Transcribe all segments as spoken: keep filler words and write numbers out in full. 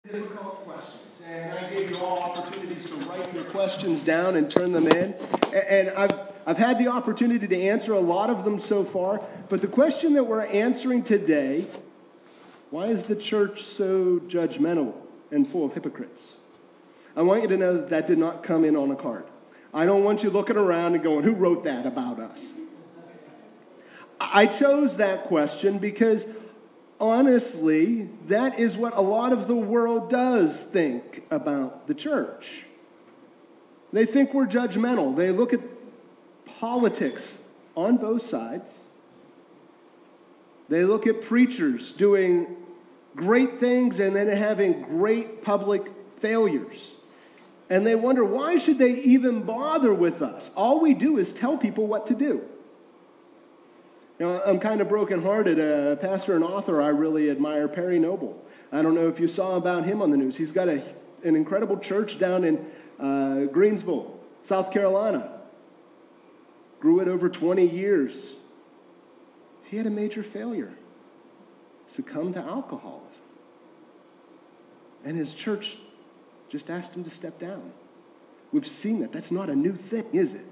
difficult questions, and I gave you all opportunities to write your questions down and turn them in, and I've I've had the opportunity to answer a lot of them so far, but the question that we're answering today, why is the church so judgmental and full of hypocrites? I want you to know that that did not come in on a card. I don't want you looking around and going, who wrote that about us? I chose that question because honestly, that is what a lot of the world does think about the church. They think we're judgmental. They look at politics on both sides. They look at preachers doing great things and then having great public failures. And they wonder, why should they even bother with us? All we do is tell people what to do. Now, I'm kind of brokenhearted. A pastor and author I really admire, Perry Noble. I don't know if you saw about him on the news. He's got a, an incredible church down in uh, Greensville, South Carolina. Grew it over twenty years. He had a major failure. Succumbed to alcoholism. And his church just asked him to step down. We've seen that. That's not a new thing, is it?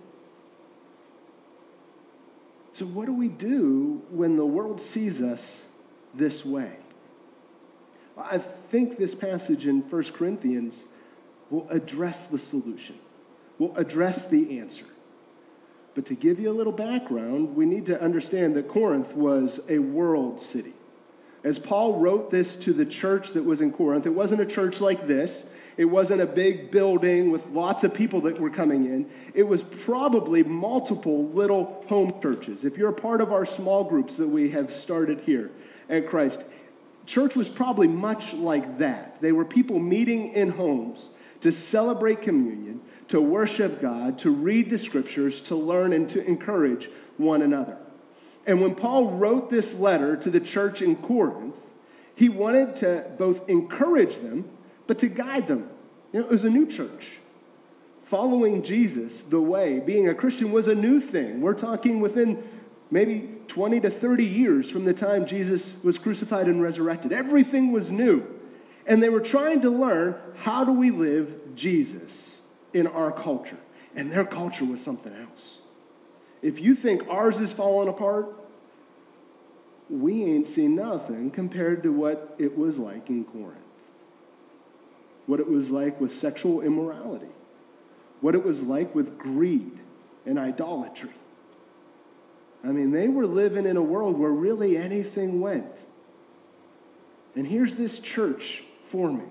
So what do we do when the world sees us this way? I think this passage in First Corinthians will address the solution, will address the answer. But to give you a little background, we need to understand that Corinth was a world city. As Paul wrote this to the church that was in Corinth, it wasn't a church like this. It wasn't a big building with lots of people that were coming in. It was probably multiple little home churches. If you're a part of our small groups that we have started here at Christ, church was probably much like that. They were people meeting in homes to celebrate communion, to worship God, to read the scriptures, to learn and to encourage one another. And when Paul wrote this letter to the church in Corinth, he wanted to both encourage them but to guide them. You know, it was a new church. Following Jesus, the way, being a Christian was a new thing. We're talking within maybe twenty to thirty years from the time Jesus was crucified and resurrected. Everything was new. And they were trying to learn, how do we live Jesus in our culture? And their culture was something else. If you think ours is falling apart, we ain't seen nothing compared to what it was like in Corinth. What it was like with sexual immorality, what it was like with greed and idolatry. I mean, they were living in a world where really anything went. And here's this church forming.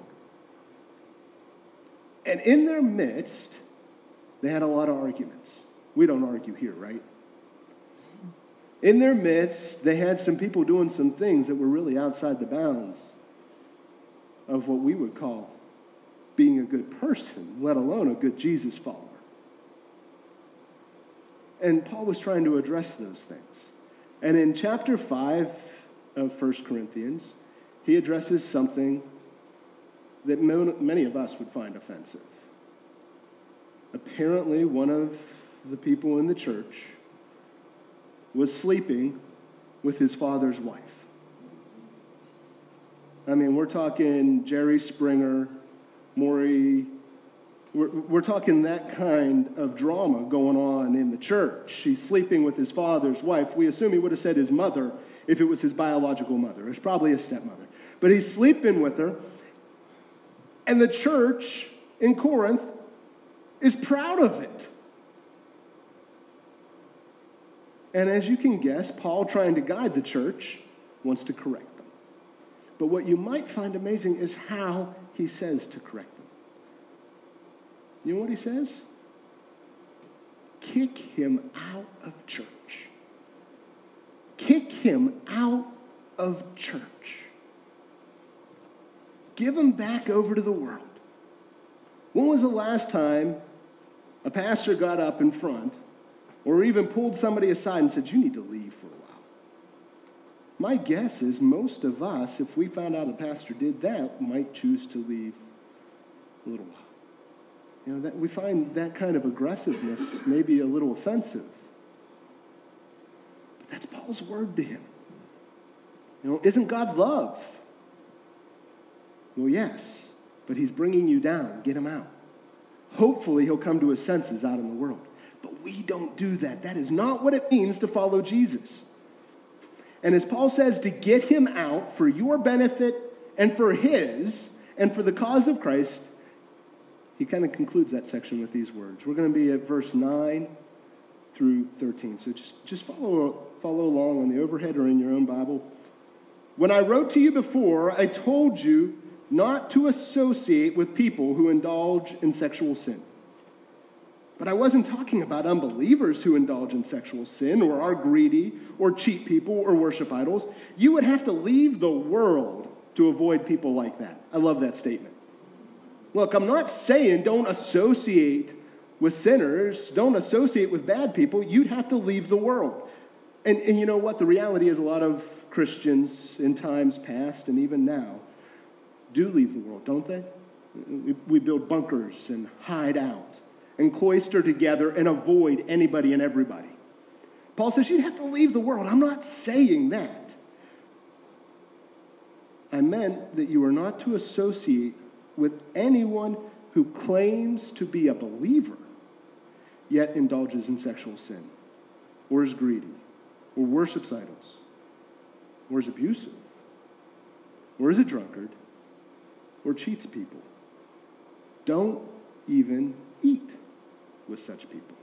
And in their midst, they had a lot of arguments. We don't argue here, right? In their midst, they had some people doing some things that were really outside the bounds of what we would call being a good person, let alone a good Jesus follower. And Paul was trying to address those things. And in chapter five of First Corinthians, he addresses something that many of us would find offensive. Apparently, one of the people in the church was sleeping with his father's wife. I mean, we're talking Jerry Springer, Maury, we're, we're talking that kind of drama going on in the church. He's sleeping with his father's wife. We assume he would have said his mother if it was his biological mother. It's probably his stepmother. But he's sleeping with her. And the church in Corinth is proud of it. And as you can guess, Paul, trying to guide the church, wants to correct them. But what you might find amazing is how he says to correct them. You know what he says? Kick him out of church. Kick him out of church. Give him back over to the world. When was the last time a pastor got up in front or even pulled somebody aside and said, you need to leave for a while? My guess is most of us, if we found out a pastor did that, might choose to leave a little while. You know, that we find that kind of aggressiveness maybe a little offensive. But that's Paul's word to him. You know, isn't God love? Well, yes. but he's bringing you down. Get him out. Hopefully he'll come to his senses out in the world. But we don't do that. That is not what it means to follow Jesus. And as Paul says, to get him out for your benefit and for his and for the cause of Christ, he kind of concludes that section with these words. We're going to be at verse nine through thirteen. So just, just follow, follow along on the overhead or in your own Bible. When I wrote to you before, I told you not to associate with people who indulge in sexual sin. But I wasn't talking about unbelievers who indulge in sexual sin or are greedy or cheat people or worship idols. You would have to leave the world to avoid people like that. I love that statement. Look, I'm not saying don't associate with sinners, don't associate with bad people. You'd have to leave the world. And, and you know what? The reality is a lot of Christians in times past and even now do leave the world, don't they? We, we build bunkers and hide out and cloister together and avoid anybody and everybody. Paul says you have to leave the world. I'm not saying that. I meant that you are not to associate with anyone who claims to be a believer, yet indulges in sexual sin, or is greedy, or worships idols, or is abusive, or is a drunkard, or cheats people. Don't even eat with such people.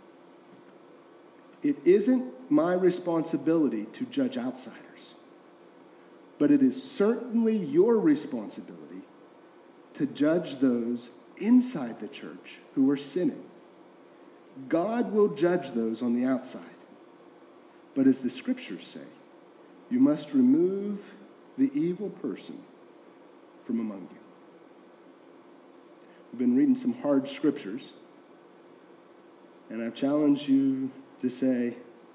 It isn't my responsibility to judge outsiders, but it is certainly your responsibility to judge those inside the church who are sinning. God will judge those on the outside. But as the scriptures say, you must remove the evil person from among you. We've been reading some hard scriptures, and I've challenged you to say,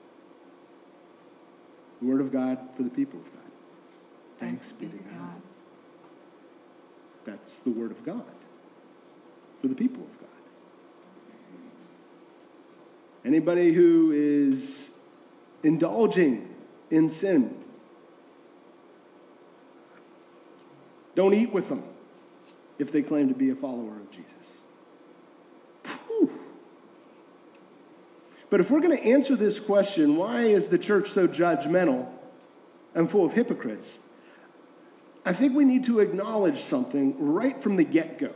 the word of God for the people of God. Thanks be to God. That's the word of God for the people of God. Anybody who is indulging in sin, don't eat with them if they claim to be a follower of Jesus. Whew. But if we're going to answer this question, why is the church so judgmental and full of hypocrites? I think we need to acknowledge something right from the get-go.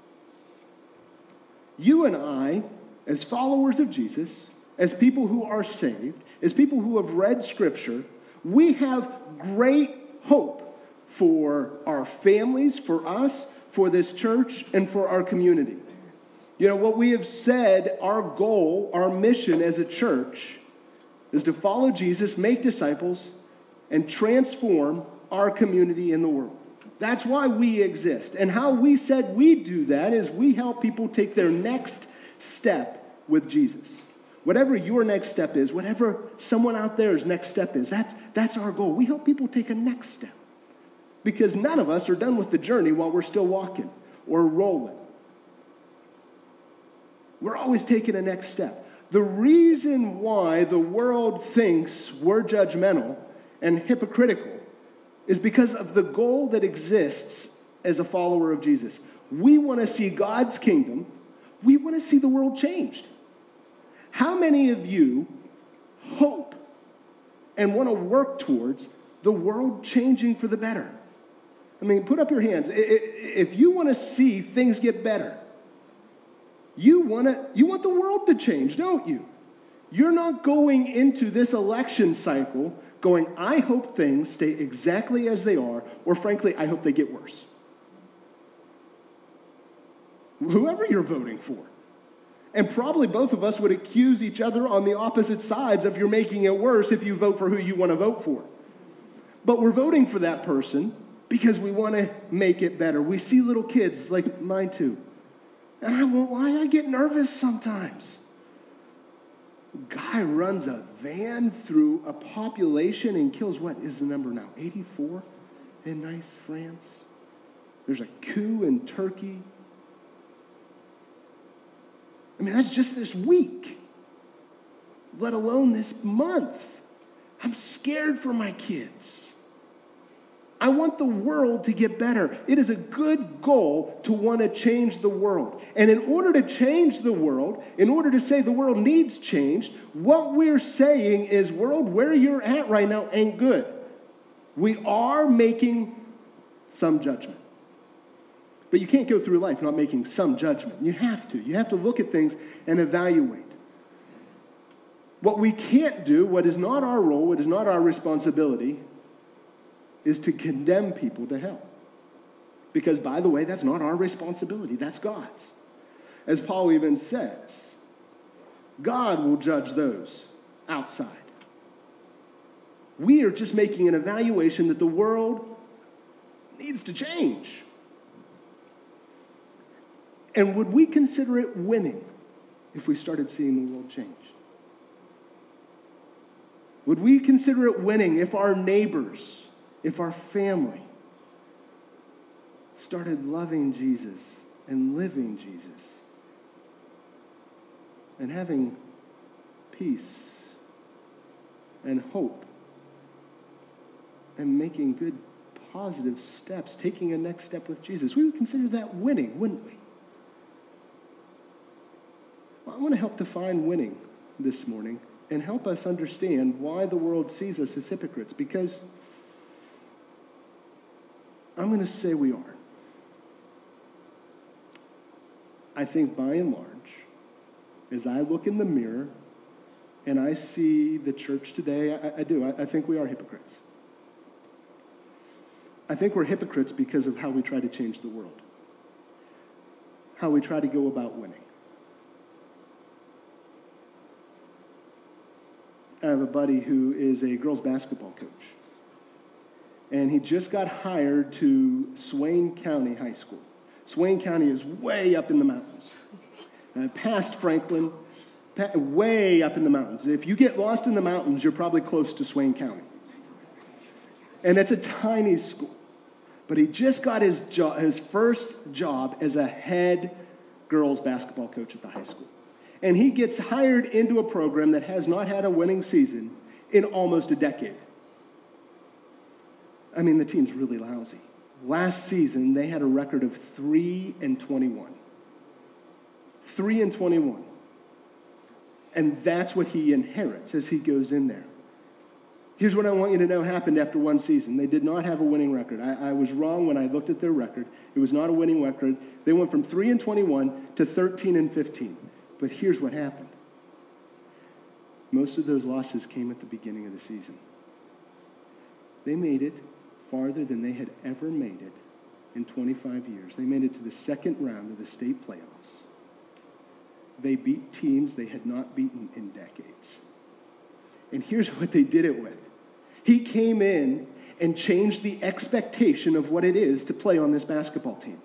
You and I, as followers of Jesus, as people who are saved, as people who have read Scripture, we have great hope for our families, for us, for this church, and for our community. You know, what we have said, our goal, our mission as a church, is to follow Jesus, make disciples, and transform our community in the world. That's why we exist. And how we said we do that is we help people take their next step with Jesus. Whatever your next step is, whatever someone out there's next step is, that's, that's our goal. We help people take a next step. Because none of us are done with the journey while we're still walking or rolling. We're always taking a next step. The reason why the world thinks we're judgmental and hypocritical is because of the goal that exists as a follower of Jesus. We want to see God's kingdom. We want to see the world changed. How many of you hope and want to work towards the world changing for the better? I mean, put up your hands. If you want to see things get better, you want to, you want the world to change, don't you? You're not going into this election cycle going, I hope things stay exactly as they are, or frankly, I hope they get worse. Whoever you're voting for. And probably both of us would accuse each other on the opposite sides of you're making it worse if you vote for who you want to vote for. But we're voting for that person because we want to make it better. We see little kids, like mine too. And I won't lie, I get nervous sometimes. A guy runs a van through a population and kills, what is the number now, eighty-four in Nice, France? There's a coup in Turkey. I mean, that's just this week, let alone this month. I'm scared for my kids. I want the world to get better. It is a good goal to want to change the world. And in order to change the world, in order to say the world needs change, what we're saying is, world, where you're at right now ain't good. We are making some judgment. But you can't go through life not making some judgment. You have to. You have to look at things and evaluate. What we can't do, what is not our role, what is not our responsibility, is to condemn people to hell. Because, by the way, that's not our responsibility. That's God's. As Paul even says, God will judge those outside. We are just making an evaluation that the world needs to change. And would we consider it winning if we started seeing the world change? Would we consider it winning if our neighbors, if our family started loving Jesus and living Jesus and having peace and hope and making good, positive steps, taking a next step with Jesus? We would consider that winning, wouldn't we? Well, I want to help define winning this morning and help us understand why the world sees us as hypocrites, because I'm going to say we are. I think by and large, as I look in the mirror and I see the church today, I, I do, I, I think we are hypocrites. I think we're hypocrites because of how we try to change the world, how we try to go about winning. I have a buddy who is a girls basketball coach, and he just got hired to Swain County High School. Swain County is way up in the mountains, uh, past Franklin, pa- way up in the mountains. If you get lost in the mountains, you're probably close to Swain County. And it's a tiny school. But he just got his job, his first job as a head girls basketball coach at the high school. And he gets hired into a program that has not had a winning season in almost a decade. I mean, the team's really lousy. Last season, they had a record of three and twenty-one. three and twenty-one. And that's what he inherits as he goes in there. Here's what I want you to know happened after one season. They did not have a winning record. I, I was wrong when I looked at their record. It was not a winning record. They went from three and twenty-one to thirteen and fifteen. But here's what happened. Most of those losses came at the beginning of the season. They made it farther than they had ever made it in twenty-five years. They made it to the second round of the state playoffs. They beat teams they had not beaten in decades. And here's what they did it with. He came in and changed the expectation of what it is to play on this basketball team.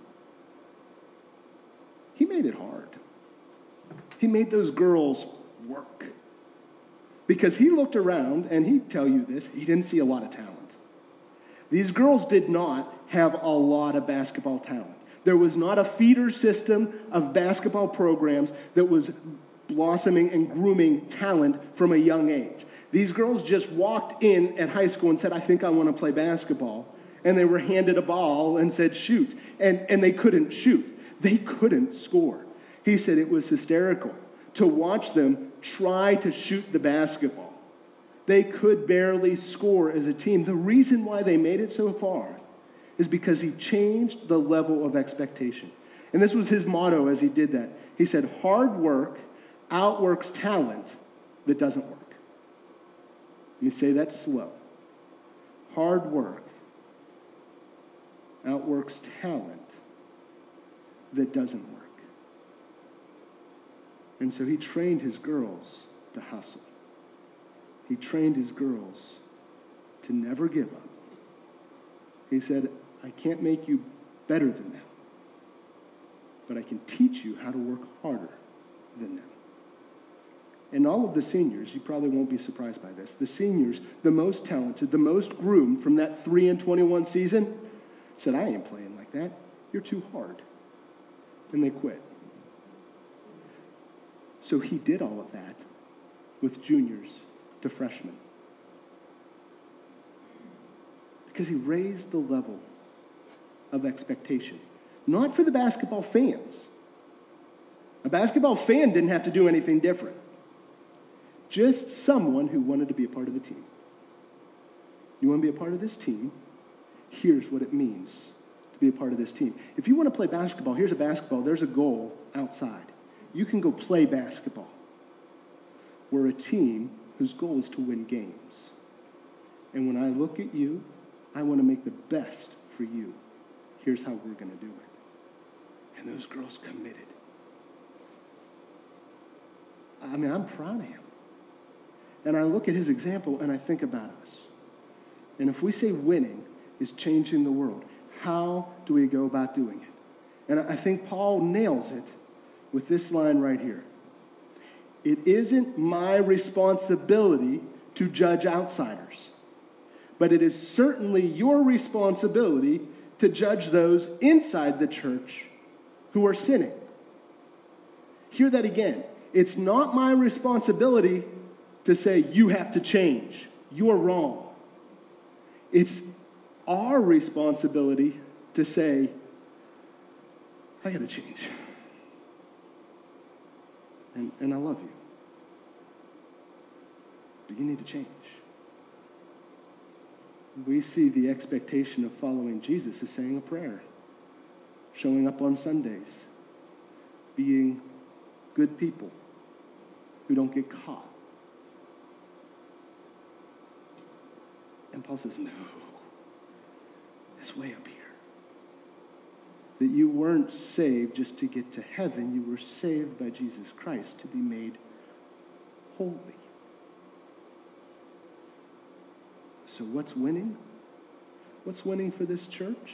He made it hard. He made those girls work. Because he looked around, and he'd tell you this, he didn't see a lot of talent. These girls did not have a lot of basketball talent. There was not a feeder system of basketball programs that was blossoming and grooming talent from a young age. These girls just walked in at high school and said, I think I want to play basketball. And they were handed a ball and said, shoot. And, and they couldn't shoot. They couldn't score. He said it was hysterical to watch them try to shoot the basketball. They could barely score as a team. The reason why they made it so far is because he changed the level of expectation. And this was his motto as he did that. He said, hard work outworks talent that doesn't work. Let me say that slow. Hard work outworks talent that doesn't work. And so he trained his girls to hustle. He trained his girls to never give up. He said, I can't make you better than them, but I can teach you how to work harder than them. And all of the seniors, you probably won't be surprised by this, the seniors, the most talented, the most groomed from that three and twenty-one season, said, I ain't playing like that. You're too hard. And they quit. So he did all of that with juniors to freshmen. Because he raised the level of expectation. Not for the basketball fans. A basketball fan didn't have to do anything different. Just someone who wanted to be a part of the team. You want to be a part of this team? Here's what it means to be a part of this team. If you want to play basketball, here's a basketball. There's a goal outside. You can go play basketball. We're a team whose goal is to win games. And when I look at you, I want to make the best for you. Here's how we're going to do it. And those girls committed. I mean, I'm proud of him. And I look at his example and I think about us. And if we say winning is changing the world, how do we go about doing it? And I think Paul nails it with this line right here. It isn't my responsibility to judge outsiders, but it is certainly your responsibility to judge those inside the church who are sinning. Hear that again. It's not my responsibility to say, you have to change. You're wrong. It's our responsibility to say, I got to change. And, and I love you. But you need to change. We see the expectation of following Jesus as saying a prayer, showing up on Sundays, being good people who don't get caught. And Paul says, no, it's way up here. That you weren't saved just to get to heaven. You were saved by Jesus Christ to be made holy. So what's winning? What's winning for this church?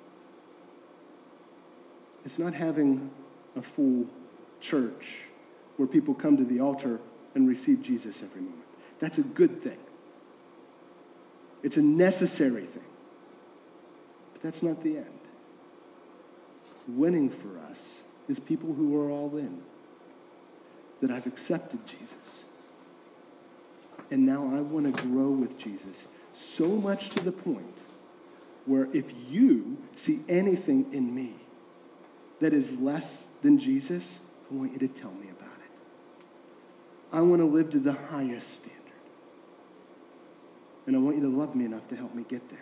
It's not having a full church where people come to the altar and receive Jesus every moment. That's a good thing. It's a necessary thing. But that's not the end. Winning for us is people who are all in. That I've accepted Jesus. And now I want to grow with Jesus so much to the point where if you see anything in me that is less than Jesus, I want you to tell me about it. I want to live to the highest standard. And I want you to love me enough to help me get there.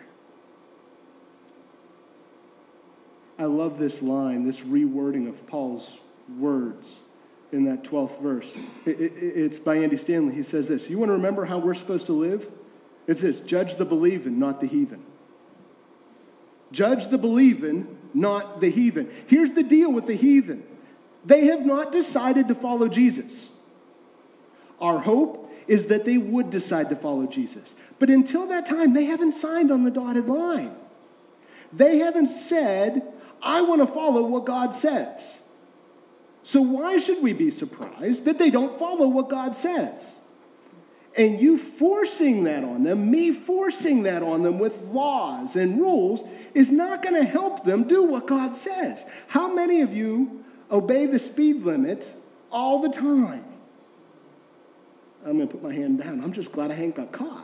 I love this line, this rewording of Paul's words in that twelfth verse. It, it, it's by Andy Stanley. He says this, you want to remember how we're supposed to live? It's this, judge the believing, not the heathen. Judge the believing, not the heathen. Here's the deal with the heathen. They have not decided to follow Jesus. Our hope is that they would decide to follow Jesus. But until that time, they haven't signed on the dotted line. They haven't said, I want to follow what God says. So why should we be surprised that they don't follow what God says? And you forcing that on them, me forcing that on them with laws and rules is not going to help them do what God says. How many of you obey the speed limit all the time? I'm going to put my hand down. I'm just glad I ain't got caught.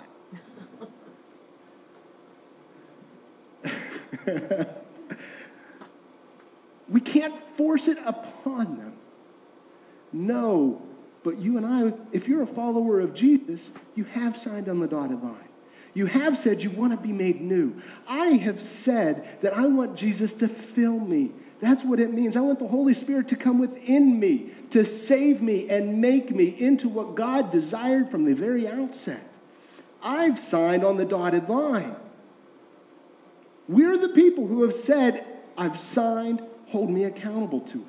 We can't force it upon them. No, but you and I, if you're a follower of Jesus, you have signed on the dotted line. You have said you want to be made new. I have said that I want Jesus to fill me. That's what it means. I want the Holy Spirit to come within me, to save me and make me into what God desired from the very outset. I've signed on the dotted line. We're the people who have said, I've signed, hold me accountable to it.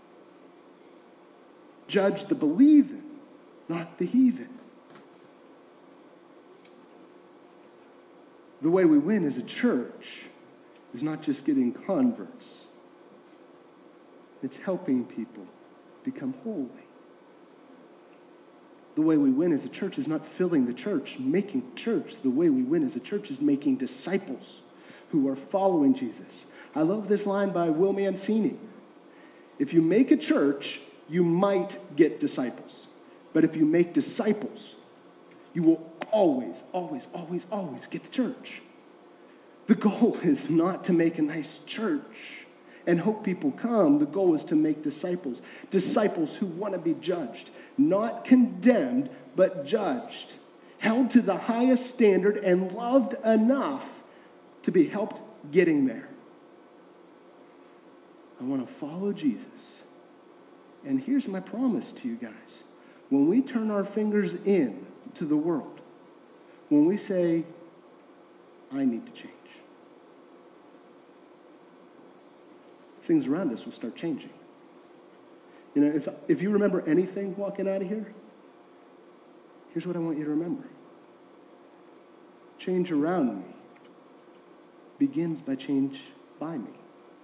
Judge the believing, not the heathen. The way we win as a church is not just getting converts. It's helping people become holy. The way we win as a church is not filling the church, making church. The way we win as a church is making disciples who are following Jesus. I love this line by Will Mancini. If you make a church, you might get disciples. But if you make disciples, you will always, always, always, always get the church. The goal is not to make a nice church and hope people come. The goal is to make disciples, disciples who want to be judged, not condemned, but judged, held to the highest standard and loved enough to be helped getting there. I want to follow Jesus. And here's my promise to you guys. When we turn our fingers in to the world, when we say, I need to change, things around us will start changing. You know, if, if you remember anything walking out of here, here's what I want you to remember. Change around me begins by change by me.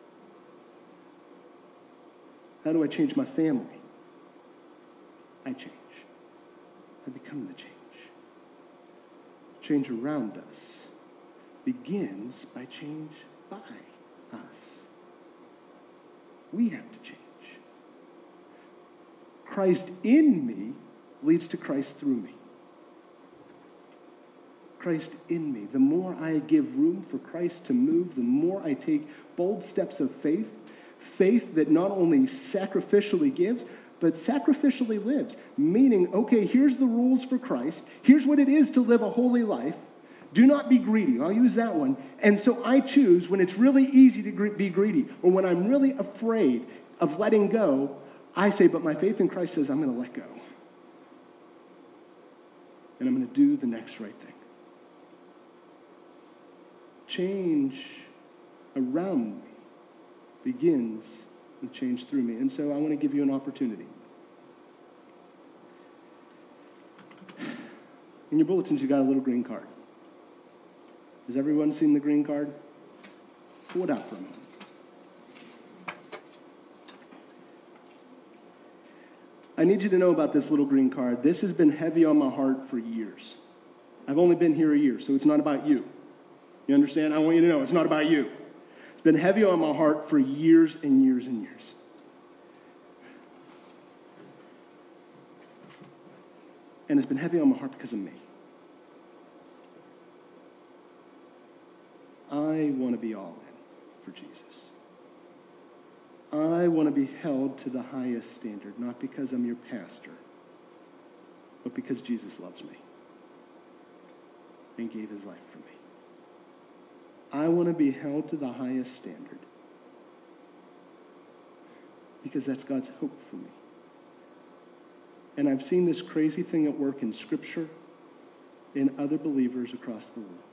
How do I change my family? I change. I become the change. Change around us begins by change by us. We have to change. Christ in me leads to Christ through me. Christ in me. The more I give room for Christ to move, the more I take bold steps of faith, faith that not only sacrificially gives, but sacrificially lives. Meaning, okay, here's the rules for Christ. Here's what it is to live a holy life. Do not be greedy. I'll use that one. And so I choose when it's really easy to be greedy, or when I'm really afraid of letting go, I say, but my faith in Christ says I'm going to let go. And I'm going to do the next right thing. Change around me begins with change through me. And so I want to give you an opportunity. In your bulletins, you got a little green card. Has everyone seen the green card? Pull it out for a moment. I need you to know about this little green card. This has been heavy on my heart for years. I've only been here a year, so it's not about you. You understand? I want you to know it's not about you. It's been heavy on my heart for years and years and years. And it's been heavy on my heart because of me. I want to be all in for Jesus. I want to be held to the highest standard, not because I'm your pastor, but because Jesus loves me and gave his life for me. I want to be held to the highest standard because that's God's hope for me. And I've seen this crazy thing at work in Scripture in other believers across the world.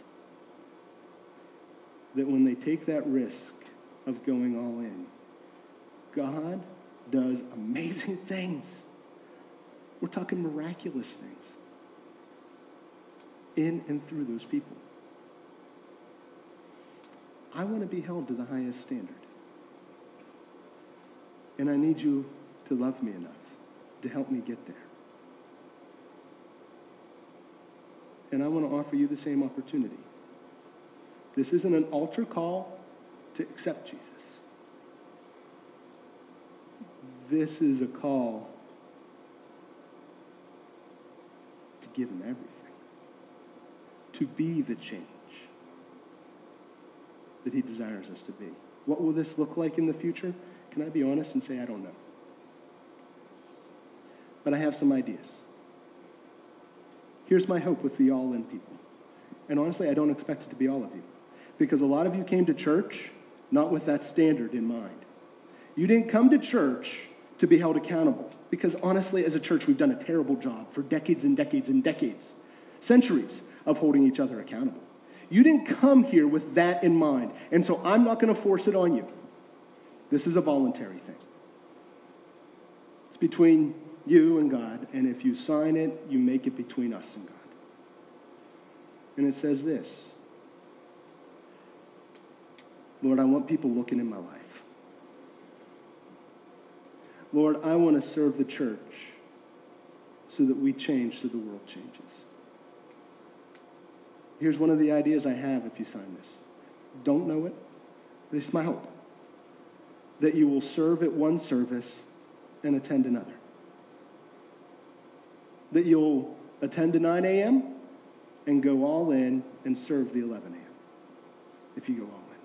That when they take that risk of going all in, God does amazing things. We're talking miraculous things in and through those people. I want to be held to the highest standard. And I need you to love me enough to help me get there. And I want to offer you the same opportunity. This isn't an altar call to accept Jesus. This is a call to give him everything. To be the change that he desires us to be. What will this look like in the future? Can I be honest and say I don't know? But I have some ideas. Here's my hope with the all-in people. And honestly, I don't expect it to be all of you. Because a lot of you came to church not with that standard in mind. You didn't come to church to be held accountable. Because honestly, as a church, we've done a terrible job for decades and decades and decades, centuries of holding each other accountable. You didn't come here with that in mind. And so I'm not going to force it on you. This is a voluntary thing. It's between you and God. And if you sign it, you make it between us and God. And it says this. Lord, I want people looking in my life. Lord, I want to serve the church so that we change, so the world changes. Here's one of the ideas I have if you sign this. Don't know it, but it's my hope that you will serve at one service and attend another. That you'll attend to nine a.m. and go all in and serve the eleven a.m. if you go all in.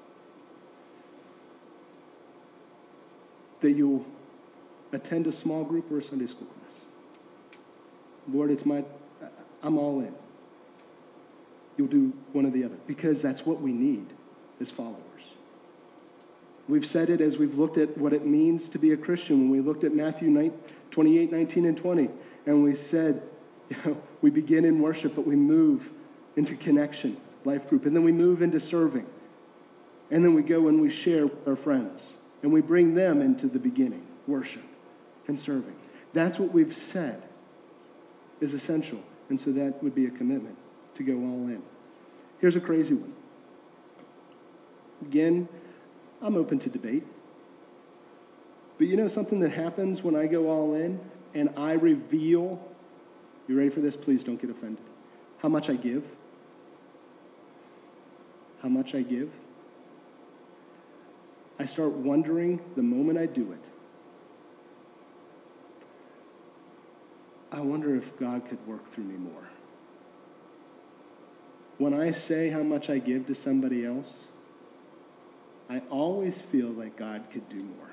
That you'll attend a small group or a Sunday school class. Lord, it's my, I'm all in. You'll do one or the other, because that's what we need as followers. We've said it as we've looked at what it means to be a Christian. When we looked at Matthew twenty-eight, nineteen, and twenty, and we said, you know, we begin in worship, but we move into connection, life group, and then we move into serving. And then we go and we share with our friends, and we bring them into the beginning, worship and serving. That's what we've said is essential, and so that would be a commitment to go all in. Here's a crazy one. Again, I'm open to debate. But you know something that happens when I go all in and I reveal, you ready for this? Please don't get offended. How much I give? How much I give? I start wondering the moment I do it, I wonder if God could work through me more. When I say how much I give to somebody else, I always feel like God could do more.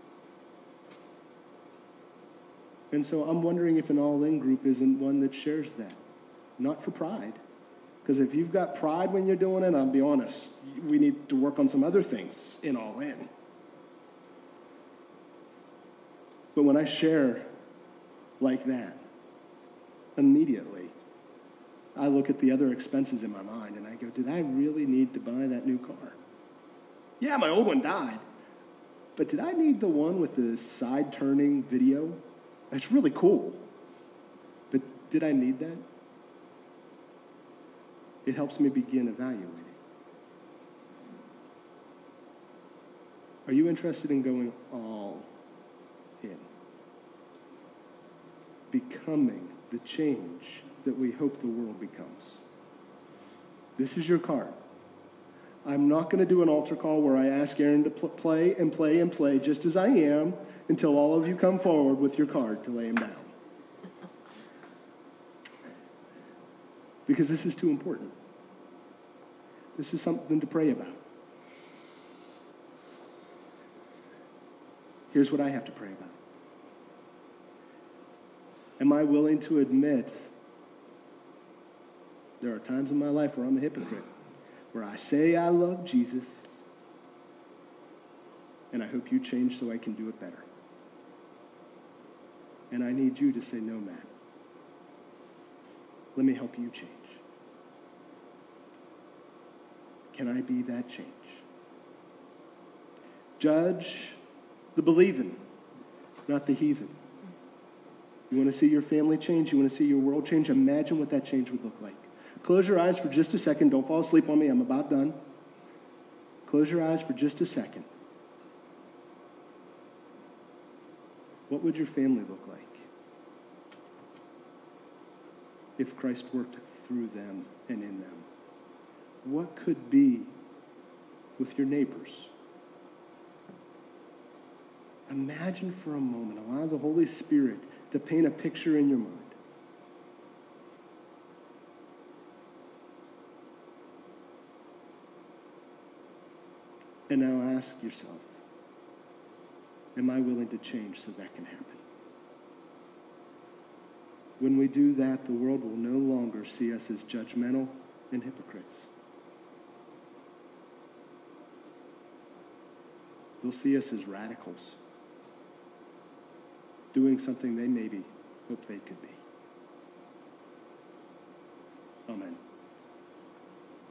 And so I'm wondering if an all-in group isn't one that shares that. Not for pride. Because if you've got pride when you're doing it, I'll be honest, we need to work on some other things in all-in. But when I share like that, immediately, I look at the other expenses in my mind and I go, did I really need to buy that new car? Yeah, my old one died. But did I need the one with the side-turning video? That's really cool. But did I need that? It helps me begin evaluating. Are you interested in going all in? Becoming the change that we hope the world becomes. This is your card. I'm not going to do an altar call where I ask Aaron to pl- play and play and play just as I am until all of you come forward with your card to lay him down. Because this is too important. This is something to pray about. Here's what I have to pray about. Am I willing to admit there are times in my life where I'm a hypocrite, where I say I love Jesus, and I hope you change so I can do it better. And I need you to say, no, Matt. Let me help you change. Can I be that change? Judge the believing, not the heathen. You want to see your family change? You want to see your world change? Imagine what that change would look like. Close your eyes for just a second. Don't fall asleep on me. I'm about done. Close your eyes for just a second. What would your family look like if Christ worked through them and in them? What could be with your neighbors? Imagine for a moment, allow the Holy Spirit to paint a picture in your mind. And now ask yourself, am I willing to change so that can happen? When we do that, the world will no longer see us as judgmental and hypocrites. They'll see us as radicals, doing something they maybe hope they could be. Amen.